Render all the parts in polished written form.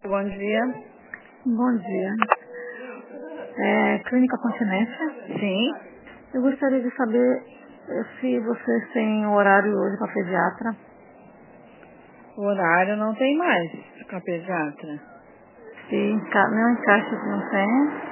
Bom dia. Bom dia. Clínica Continência. Sim. Eu gostaria de saber se vocês têm horário hoje para pediatra. O horário não tem mais com a pediatra. Se não encaixa, não tem.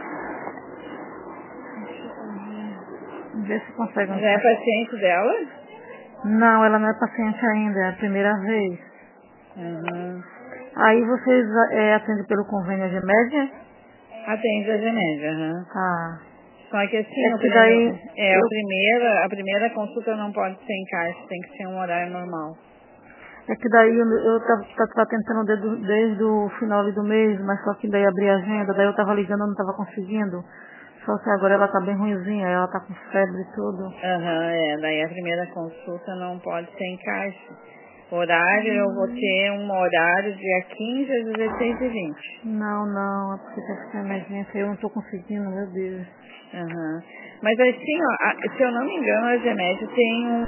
Vê se consegue Já é encaixar. paciente dela? Não, ela não é paciente ainda, é a primeira vez. Uhum. Aí vocês atendem pelo convênio de média? Atende a Genésia, Tá. Só que assim, É que daí a primeira consulta não pode ser em caixa, tem que ser um horário normal. eu tava tentando desde o final ali do mês, mas só que daí abri a agenda, daí eu tava ligando, eu não tava conseguindo. Só que agora ela tá bem ruimzinha, ela tá com febre e tudo. Daí a primeira consulta não pode ser em caixa. Horário, eu vou ter um horário dia 15 às 16h20. Não, é porque tem que ser emergência, eu não tô conseguindo, meu Deus. Mas assim, ó, se eu não me engano, a Genésia tem um...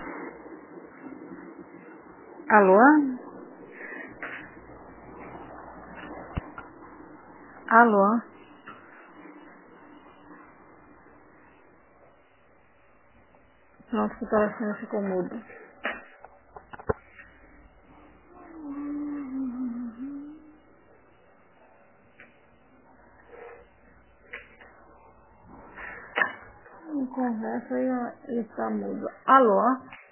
Alô? Alô? Pronto, o telefone ficou mudo. Conversa e ele tá mudo. Alô?